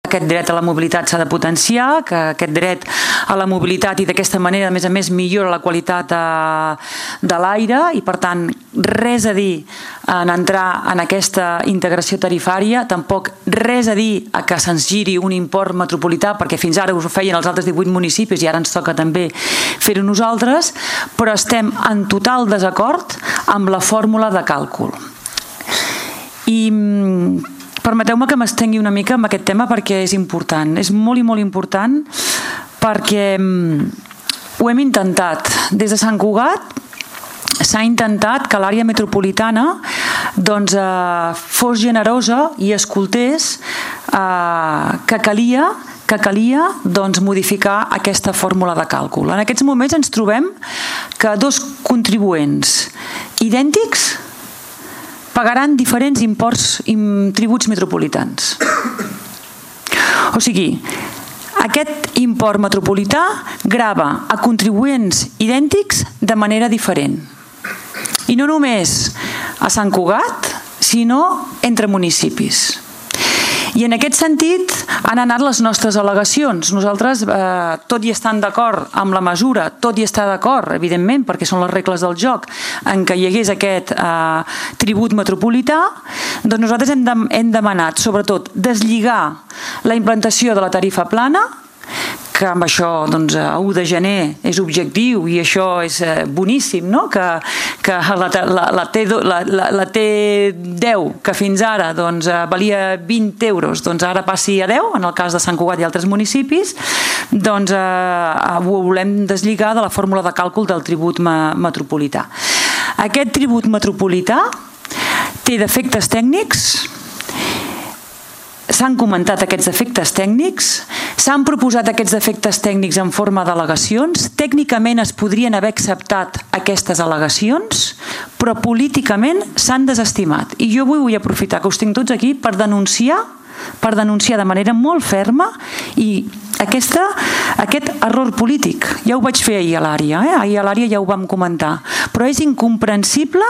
aquest dret a la mobilitat s'ha de potenciar, que aquest dret a la mobilitat i d'aquesta manera, a més, millora la qualitat de l'aire i, per tant, res a dir en entrar en aquesta integració tarifària, tampoc res a dir a que se'ns giri un import metropolità, perquè fins ara us ho feien els altres 18 municipis i ara ens toca també fer-ho nosaltres, però estem en total desacord amb la fórmula de càlcul. I permeteu-me que m'estengui una mica amb aquest tema perquè és important, és molt i molt important perquè ho hem intentat. Des de Sant Cugat s'ha intentat que l'àrea metropolitana fos generosa i escoltés que calia modificar aquesta fórmula de càlcul. En aquests moments ens trobem que dos contribuents idèntics pagaran diferents imports i tributs metropolitans. O sigui, aquest import metropolità grava a contribuents idèntics de manera diferent. I no només a Sant Cugat, sinó entre municipis. I en aquest sentit han anat les nostres al·legacions. Nosaltres, tot i estant d'acord amb la mesura, tot i estar d'acord, evidentment, perquè són les regles del joc, en què hi hagués aquest tribut metropolità, doncs nosaltres hem demanat, sobretot, deslligar la implantació de la tarifa plana, que amb això a 1 de gener és objectiu i això és boníssim, que la T10, que fins ara valia 20 euros, ara passi a 10, en el cas de Sant Cugat i altres municipis, ho volem deslligar de la fórmula de càlcul del tribut metropolità. Aquest tribut metropolità té defectes tècnics, s'han comentat aquests defectes tècnics, s'han proposat aquests defectes tècnics en forma d'al·legacions, tècnicament es podrien haver acceptat aquestes al·legacions, però políticament s'han desestimat. I jo vull aprofitar que us tinc tots aquí per denunciar de manera molt ferma i aquest error polític. Ja ho vaig fer ahir a l'àrea, ahir a l'àrea ja ho vam comentar, però és incomprensible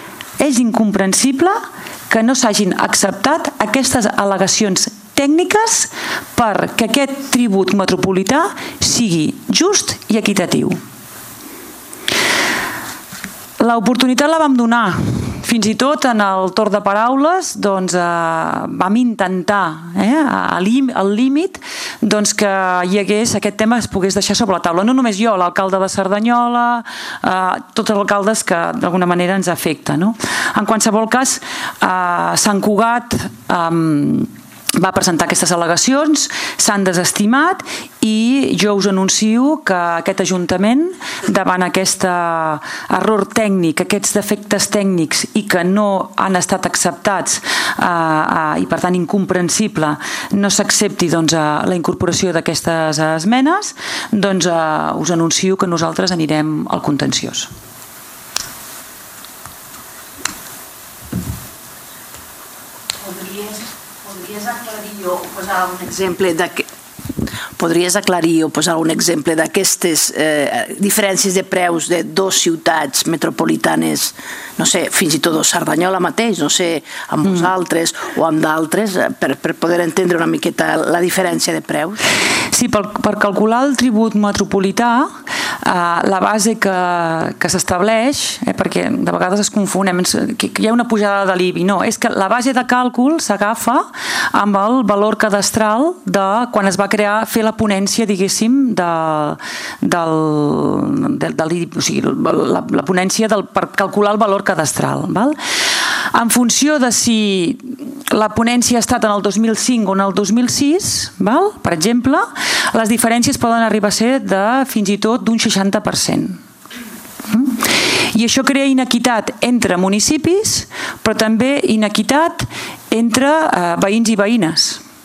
que no s'hagin acceptat aquestes al·legacions tècniques perquè aquest tribut metropolità sigui just i equitatiu. L'oportunitat la vam donar, fins i tot en el torn de paraules vam intentar al límit que hi hagués aquest tema, es pogués deixar sobre la taula. No només jo, l'alcalde de Cerdanyola, tots els alcaldes que d'alguna manera ens afecta. En qualsevol cas, Sant Cugat va presentar aquestes al·legacions, s'han desestimat i jo us anuncio que aquest Ajuntament, davant aquest error tècnic, aquests defectes tècnics i que no han estat acceptats i per tant incomprensible no s'accepti la incorporació d'aquestes esmenes, us anuncio que nosaltres anirem al contenciós. Podries aclarir o posar un exemple d'aquestes diferències de preus de dues ciutats metropolitanes, no sé, fins i tot Cerdanyola mateix, no sé, amb vosaltres o amb d'altres, per poder entendre una miqueta la diferència de preus? Sí, per calcular el tribut metropolità, la base que s'estableix, perquè de vegades es confonem, que hi ha una pujada de l'IBI, no, és que la base de càlcul s'agafa amb el valor cadastral de quan es va fer la ponència, diguéssim, de l'IBI, o sigui, la ponència per calcular el valor cadastral. En funció de si la ponència ha estat en el 2005 o en el 2006, per exemple, les diferències poden arribar a ser de fins i tot d'un 60%. I això crea inequitat entre municipis, però també inequitat entre veïns i veïnes.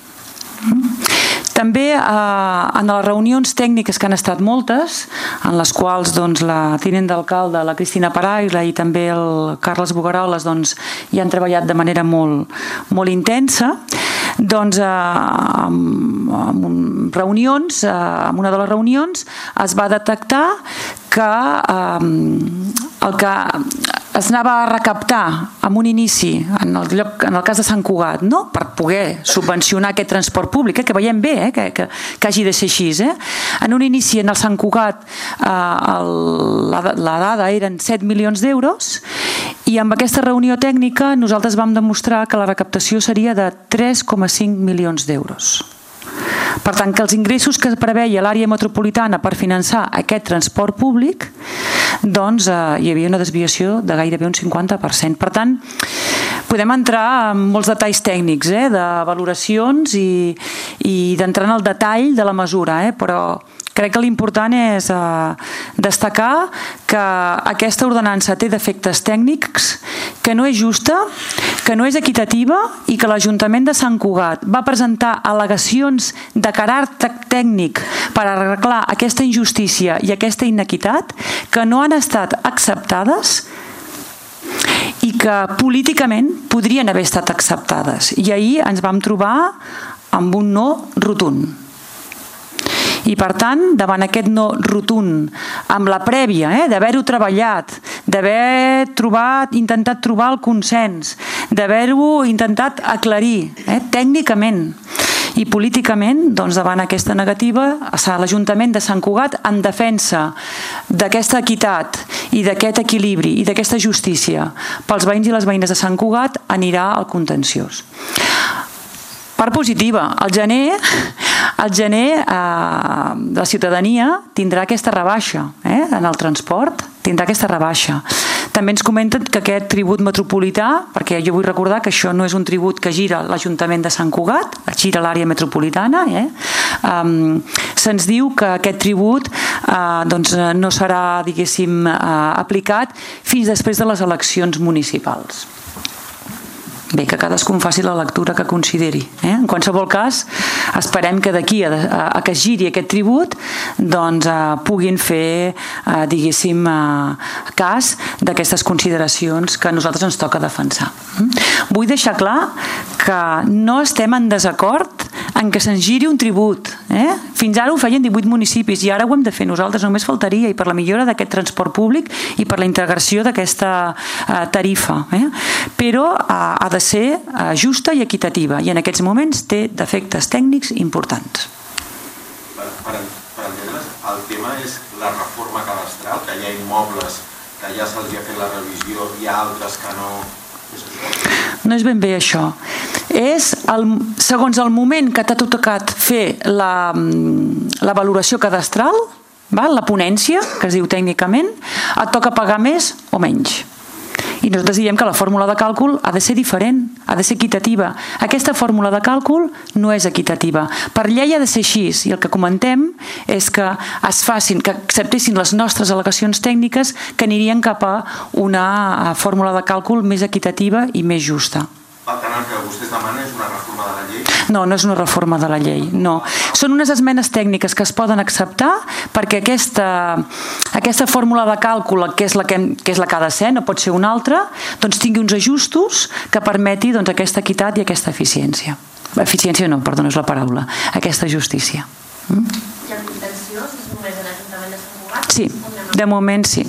També en les reunions tècniques que han estat moltes, en les quals la tinent d'alcalde, la Cristina Paraigla i també el Carles Bogaroles hi han treballat de manera molt intensa, en una de les reunions es va detectar que es anava a recaptar en un inici, en el cas de Sant Cugat, no? Per poder subvencionar aquest transport públic, que veiem bé que hagi de ser així. En un inici, en el Sant Cugat, la dada eren 7 milions d'euros i amb aquesta reunió tècnica nosaltres vam demostrar que la recaptació seria de 3,5 milions d'euros. Per tant, que els ingressos que preveia l'àrea metropolitana per finançar aquest transport públic, doncs hi havia una desviació de gairebé un 50%. Per tant, podem entrar en molts detalls tècnics, de valoracions i d'entrar en el detall de la mesura, però crec que l'important és destacar que aquesta ordenança té defectes tècnics, que no és justa, que no és equitativa i que l'Ajuntament de Sant Cugat va presentar al·legacions de caràcter tècnic per arreglar aquesta injustícia i aquesta inequitat que no han estat acceptades i que políticament podrien haver estat acceptades. I ahir ens vam trobar amb un no rotund. I per tant, davant aquest no rotund, amb la prèvia d'haver-ho treballat, d'haver intentat trobar el consens, d'haver-ho intentat aclarir tècnicament i políticament, doncs davant aquesta negativa, l'Ajuntament de Sant Cugat, en defensa d'aquesta equitat i d'aquest equilibri i d'aquesta justícia pels veïns i les veïnes de Sant Cugat, anirà al contenciós. Part positiva, al gener la ciutadania tindrà aquesta rebaixa en el transport, tindrà aquesta rebaixa. També ens comenten que aquest tribut metropolità, perquè jo vull recordar que això no és un tribut que gira l'Ajuntament de Sant Cugat, gira l'àrea metropolitana, se'ns diu que aquest tribut no serà, diguéssim, aplicat fins després de les eleccions municipals. Bé, que cadascú faci la lectura que consideri. En qualsevol cas, esperem que d'aquí a que es giri aquest tribut puguin fer, diguéssim, cas d'aquestes consideracions que a nosaltres ens toca defensar. Vull deixar clar que no estem en desacord en què se'ns giri un tribut. Fins ara ho feien 18 municipis i ara ho hem de fer nosaltres, només faltaria, i per la millora d'aquest transport públic i per la integració d'aquesta tarifa. Però ha de ser justa i equitativa i en aquests moments té defectes tècnics importants. Per entendre's, el tema és la reforma cadastral, que hi ha immobles que ja se'ls ha fet la revisió, hi ha altres que no... No és ben bé això. És segons el moment que t'ha tocat fer la valoració cadastral, la ponència, que es diu tècnicament, et toca pagar més o menys. I nosaltres diem que la fórmula de càlcul ha de ser diferent, ha de ser equitativa. Aquesta fórmula de càlcul no és equitativa. Per llei ha de ser així, i el que comentem és que es facin, que acceptessin les nostres al·legacions tècniques que anirien cap a una fórmula de càlcul més equitativa i més justa. Per tant, el que vostès demanen és una reforma de la llei? No, no és una reforma de la llei, no. Són unes esmenes tècniques que es poden acceptar perquè aquesta fórmula de càlcul, que és la que ha de ser, no pot ser una altra, doncs tingui uns ajustos que permeti aquesta equitat i aquesta eficiència. Eficiència no, perdó, no és la paraula. Aquesta justícia. I el contenciós és només a l'Ajuntament de Sant Cugat? Sí, de moment sí.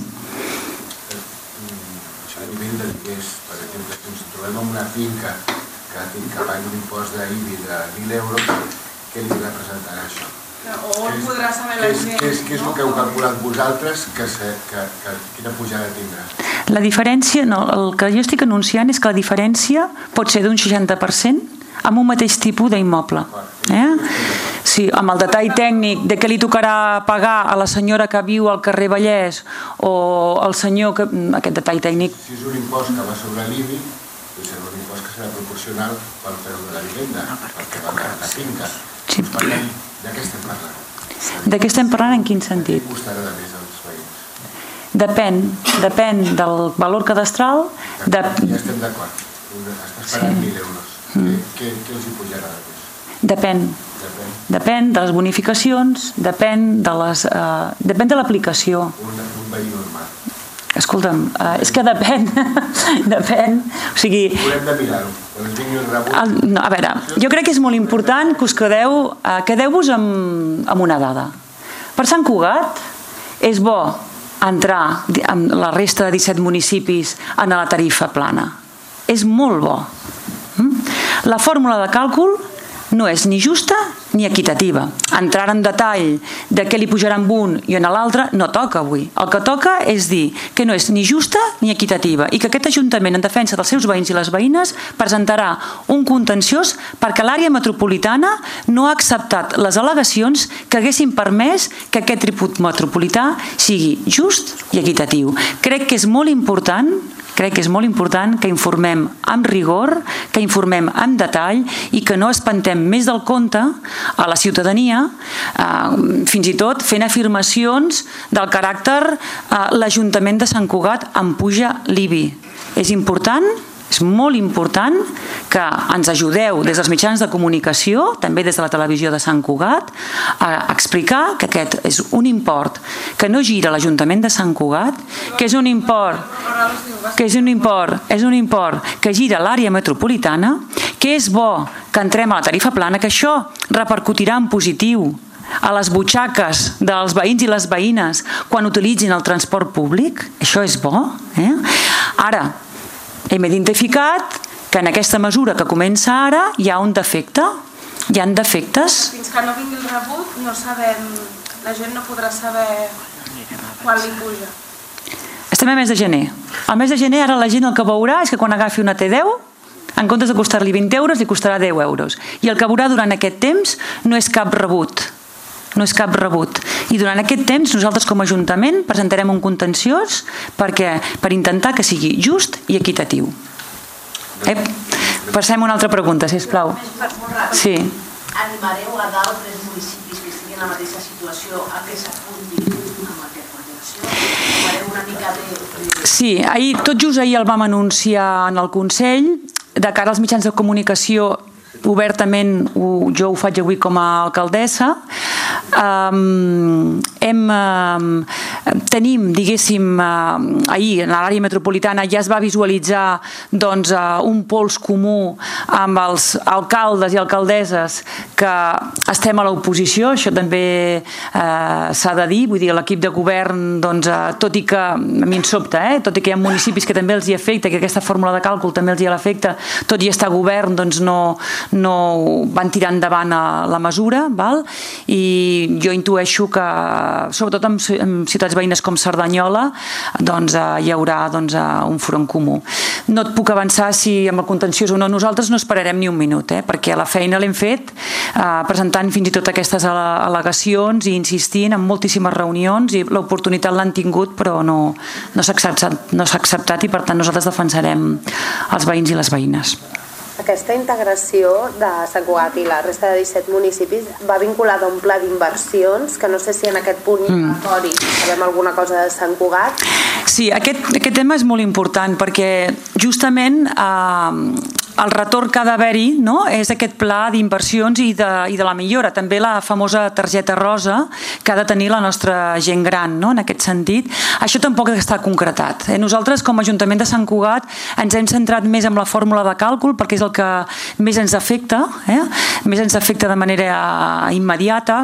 A nivell de diners, per exemple, si ens trobem en una finca que pagui un impost d'IBI de 1.000 euros, què li representarà això? O on podrà saber la gent? Què és el que heu calculat vosaltres, quina pujada tindrà? La diferència, el que jo estic anunciant és que la diferència pot ser d'un 60% amb un mateix tipus d'immoble. Sí, amb el detall tècnic de què li tocarà pagar a la senyora que viu al carrer Vallès o al senyor que... Aquest detall tècnic... Si és un impost que va sobre l'IBI, serà un impost que serà proporcional pel preu de la vivenda, perquè va a la finca. De què estem parlant? De què estem parlant en quin sentit? Què costarà de més als veïns? Depèn del valor cadastral... Ja estem d'acord. Estàs pagant 1.000 euros. Què els hi pujarà de més? Depèn de les bonificacions, depèn de l'aplicació. Un veí normal. Escolta'm, és que depèn. O sigui... Haurem de mirar-ho. Quan ens vingui el rebut... A veure, jo crec que és molt important que us quedeu-vos amb una dada. Per Sant Cugat és bo entrar amb la resta de 17 municipis en la tarifa plana. És molt bo. La fórmula de càlcul no és ni justa ni equitativa. Entrar en detall de què li pujarà amb un i en l'altre no toca avui. El que toca és dir que no és ni justa ni equitativa i que aquest Ajuntament, en defensa dels seus veïns i les veïnes, presentarà un contenciós perquè l'àrea metropolitana no ha acceptat les al·legacions que haguessin permès que aquest tribut metropolità sigui just i equitatiu. Crec que és molt important que informem amb rigor, que informem amb detall i que no espantem més del compte a la ciutadania, fins i tot fent afirmacions del caràcter l'Ajuntament de Sant Cugat em puja l'IBI. És important, és molt important que ens ajudeu des dels mitjans de comunicació, també des de la televisió de Sant Cugat, a explicar que aquest és un import que no gira l'Ajuntament de Sant Cugat, que és un import que gira l'àrea metropolitana, que és bo que entrem a la tarifa plana, que això repercutirà en positiu a les butxaques dels veïns i les veïnes quan utilitzin el transport públic. Això és bo. Ara, hem identificat que en aquesta mesura que comença ara hi ha un defecte. Hi ha defectes. Fins que no vingui el rebut no sabem, la gent no podrà saber quan li puja. Estem al mes de gener. Al mes de gener ara la gent el que veurà és que quan agafi una T10, en comptes de costar-li 20 euros, li costarà 10 euros. I el que veurà durant aquest temps no és cap rebut. No és cap rebut. I durant aquest temps nosaltres com a Ajuntament presentarem un contenciós per intentar que sigui just i equitatiu. Passem a una altra pregunta, sisplau. Sí. Animareu a d'altres municipis que estiguin en la mateixa situació a que s'apuntin amb aquesta connexió? Fareu una mica de... Sí, tot just ahir el vam anunciar en el Consell, de cara als mitjans de comunicació obertament, jo ho faig avui com a alcaldessa, tenim, diguéssim, ahir en l'àrea metropolitana ja es va visualitzar un pols comú amb els alcaldes i alcaldesses que estem a l'oposició, això també s'ha de dir, vull dir, l'equip de govern, tot i que a mi em sobta, tot i que hi ha municipis que també els hi afecta, que aquesta fórmula de càlcul també els hi afecta, tot i estar govern, no van tirar endavant la mesura, i jo intueixo que, sobretot en ciutats veïnes com Cerdanyola, hi haurà un front comú. No et puc avançar si amb el contenciós o no, nosaltres no esperarem ni un minut, perquè la feina l'hem fet presentant fins i tot aquestes al·legacions i insistint en moltíssimes reunions, i l'oportunitat l'han tingut però no s'ha acceptat, i per tant nosaltres defensarem els veïns i les veïnes. Aquesta integració de Sant Cugat i la resta de 17 municipis va vinculada a un pla d'inversions, que no sé si en aquest punt innovatori sabem alguna cosa de Sant Cugat. Sí, aquest tema és molt important perquè justament el retorn que ha d'haver-hi és aquest pla d'inversions i de la millora, també la famosa targeta rosa que ha de tenir la nostra gent gran, en aquest sentit. Això tampoc està concretat. Nosaltres com a Ajuntament de Sant Cugat ens hem centrat més en la fórmula de càlcul perquè és el que més ens afecta, més ens afecta de manera immediata,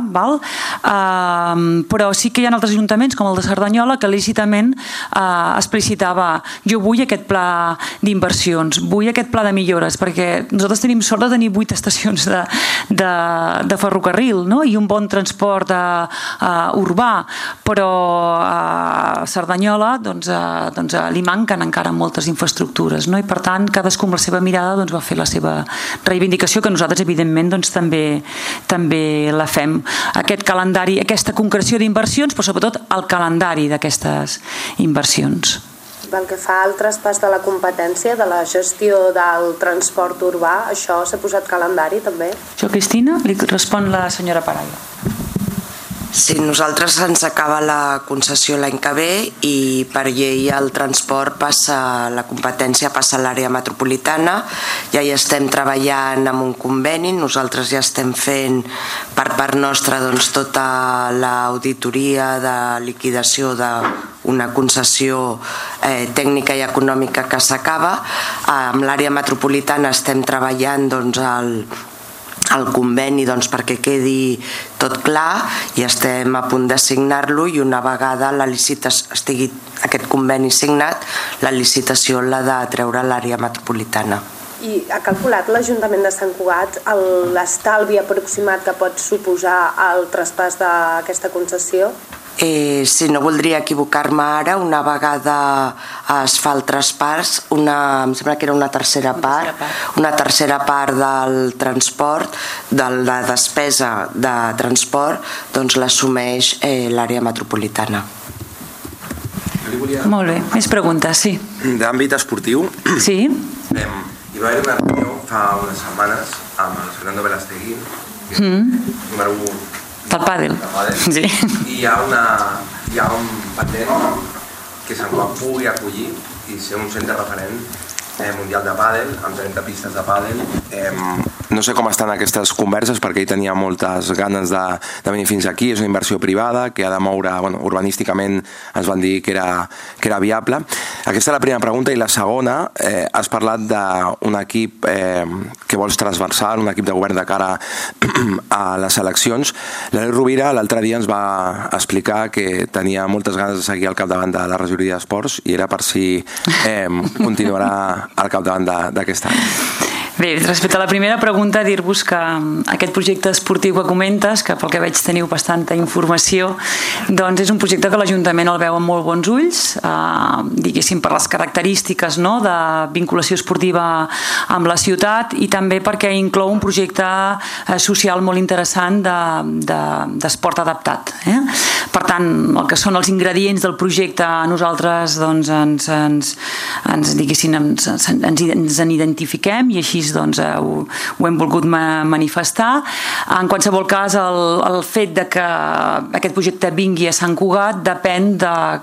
però sí que hi ha altres ajuntaments com el de Cerdanyola que lícitament explicitava: jo vull aquest pla d'inversions, vull aquest pla de millora, perquè nosaltres tenim sort de tenir 8 estacions de ferrocarril i un bon transport urbà, però a Cerdanyola li manquen encara moltes infraestructures, i per tant cadascú amb la seva mirada va fer la seva reivindicació, que nosaltres evidentment també la fem. Aquest calendari, aquesta concreció d'inversions, però sobretot el calendari d'aquestes inversions. Pel que fa al traspàs de la competència de la gestió del transport urbà, això s'ha posat calendari també? Això, Cristina, li respon la senyora Paraia. Sí, nosaltres ens acaba la concessió l'any que ve i per llei el transport la competència passa a l'àrea metropolitana. Ja hi estem treballant amb un conveni, nosaltres ja estem fent per part nostra tota l'auditoria de liquidació d'una concessió tècnica i econòmica que s'acaba. Amb l'àrea metropolitana estem treballant el conveni perquè quedi tot clar i estem a punt de signar-lo, i una vegada estigui aquest conveni signat, la licitació l'ha de treure l'àrea metropolitana. I ha calculat l'Ajuntament de Sant Cugat l'estalvi aproximat que pot suposar el traspàs d'aquesta concessió? Si no voldria equivocar-me ara, una vegada es fa el traspàs, em sembla que era una tercera part del transport, de la despesa de transport, doncs l'assumeix l'àrea metropolitana. Molt bé, més preguntes, sí. D'àmbit esportiu? Sí. Hi va haver una reunió fa unes setmanes amb el Fernando Velastegui, número 1 del pàdel. Sí. I hi ha un patent que Sant Cugat pugui acollir i ser un centre referent mundial de pàdel, amb 30 pistes de pàdel. No sé com estan aquestes converses, perquè ell tenia moltes ganes de venir fins aquí. És una inversió privada que ha de moure, urbanísticament ens van dir que era viable. Aquesta és la primera pregunta. I la segona, has parlat d'un equip que vols transversal, un equip de govern de cara a les eleccions. L'Eloi Rovira l'altre dia ens va explicar que tenia moltes ganes de seguir al capdavant de la regidoria d'Esports, i era per si continuarà al capdavant d'aquest any. Bé, respecte a la primera pregunta, dir-vos que aquest projecte esportiu que comentes, que pel que veig teniu bastanta informació, doncs és un projecte que l'Ajuntament el veu amb molt bons ulls, diguéssim per les característiques de vinculació esportiva amb la ciutat, i també perquè inclou un projecte social molt interessant d'esport adaptat. Per tant, el que són els ingredients del projecte a nosaltres ens identifiquem, i així ho hem volgut manifestar. En qualsevol cas, el fet de que aquest projecte vingui a Sant Cugat depèn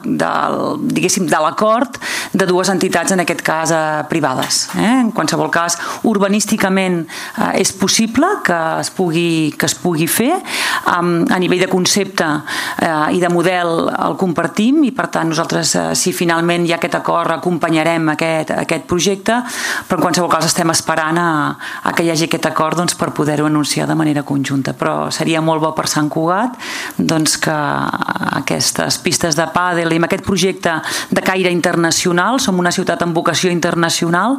de l'acord de dues entitats, en aquest cas privades. En qualsevol cas, urbanísticament és possible que es pugui fer. A nivell de concepte i de model el compartim, i per tant nosaltres, si finalment hi ha aquest acord, acompanyarem aquest projecte, però en qualsevol cas estem esperant a que hi hagi aquest acord per poder-ho anunciar de manera conjunta. Però seria molt bo per Sant Cugat que aquestes pistes de pàdel, i amb aquest projecte de caire internacional, som una ciutat amb vocació internacional,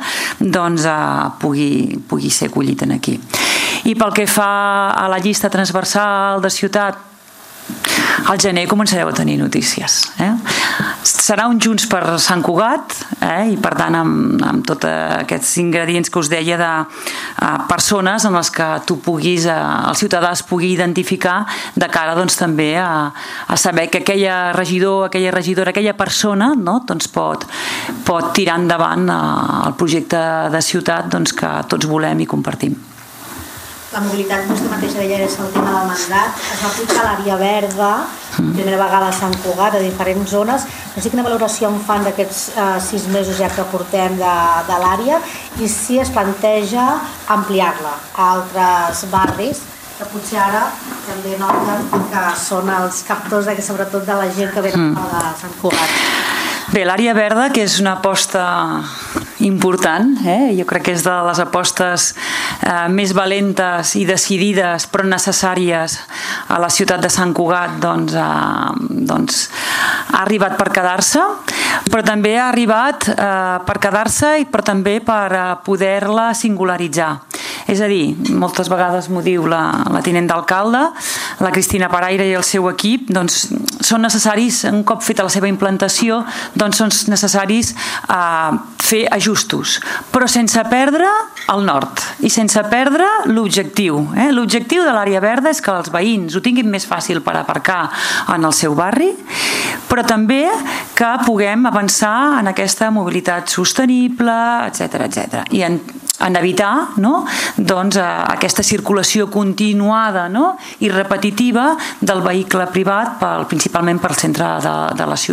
pugui ser acollit aquí. I pel que fa a la llista transversal de ciutat, al gener començareu a tenir notícies. Serà un Junts per Sant Cugat, i per tant amb tots aquests ingredients que us deia de persones amb les que el ciutadà es pugui identificar, de cara també a saber que aquella regidor, aquella regidora, aquella persona pot tirar endavant el projecte de ciutat que tots volem i compartim. La mobilitat, vostè mateixa deia, és el tema del mandat. Es va aplicar l'àrea verda, primera vegada a Sant Cugat, a diferents zones. No sé quina valoració en fan d'aquests 6 mesos ja que portem de l'àrea, i si es planteja ampliar-la a altres barris que potser ara també noten que són els captors, sobretot de la gent que ve de Sant Cugat. Bé, l'àrea verda, que és una aposta important, jo crec que és de les apostes més valentes i decidides però necessàries a la ciutat de Sant Cugat, ha arribat per quedar-se, però també ha arribat per quedar-se, però també per poder-la singularitzar. És a dir, moltes vegades m'ho diu la tinent d'alcalde, la Cristina Paraire i el seu equip, són necessaris, un cop feta la seva implantació, són necessaris fer ajustos, però sense perdre el nord i sense perdre l'objectiu. L'objectiu de l'àrea verda és que els veïns ho tinguin més fàcil per aparcar en el seu barri, però també que puguem avançar en aquesta mobilitat sostenible, etc. I en evitar aquesta circulació continuada i repetitiva del vehicle privat, principalment pel centre de la ciutat.